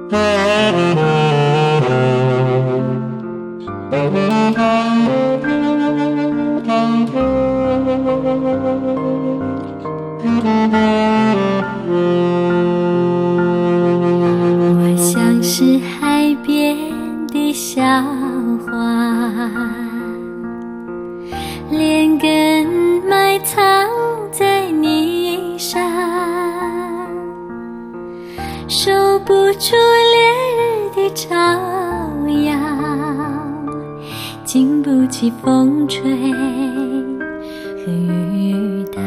我像是海边的小花，连根埋藏在泥沙，受不住烈日的照耀，经不起风吹和雨打。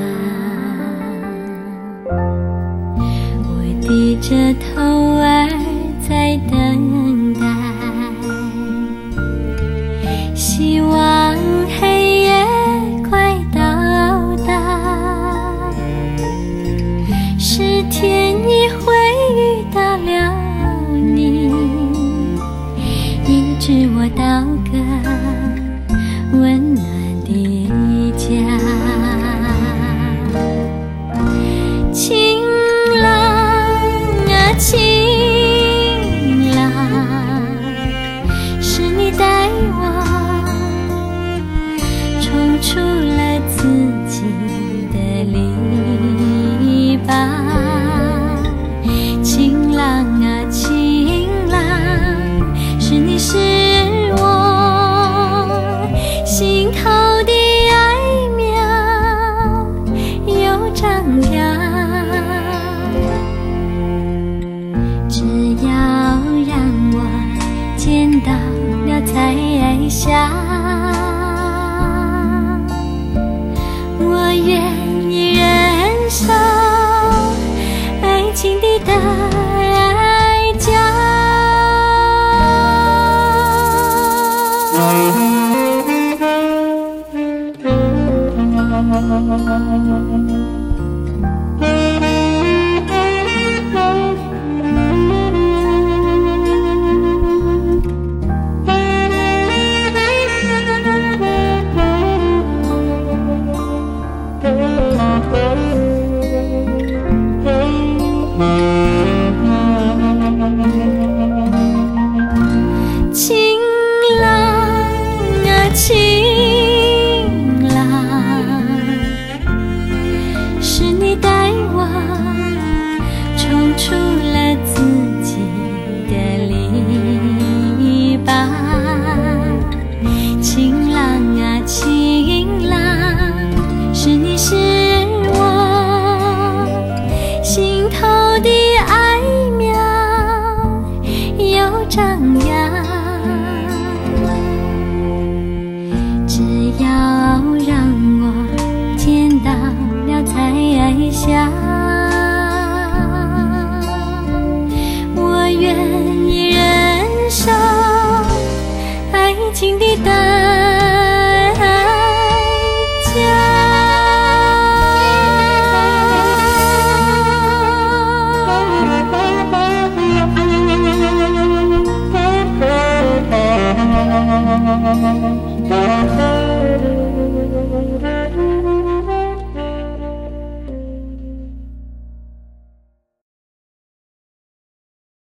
我低着头儿在等待，希望黑夜快到达，是天意会遇到了你，医治我到个温暖的家。晴朗啊晴朗，是你带我冲出了自己的篱笆。晴朗啊晴朗，是你使我心头的爱苗又长芽。只要让我见到了彩霞，我愿意忍受爱情的代价。晴朗啊晴朗，是你带我冲出